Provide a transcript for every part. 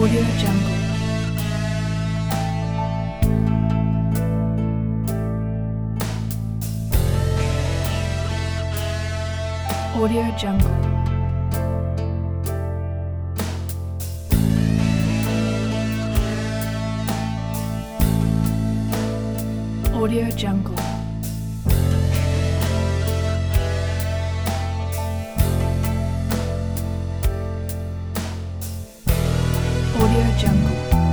Audio Jungle. Audio Jungle. Audio Jungle. Audio Jungle.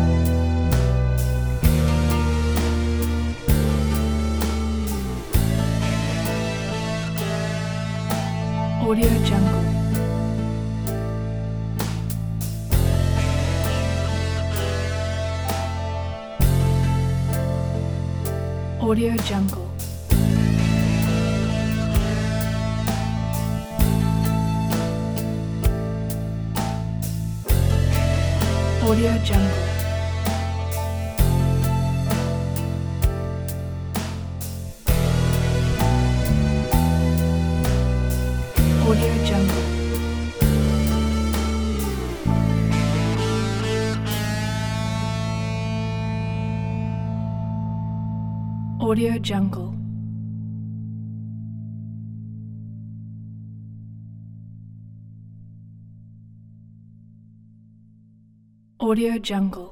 Audio Jungle. Audio Jungle. Audio Jungle. Audio Jungle. Audio Jungle. Audio Jungle.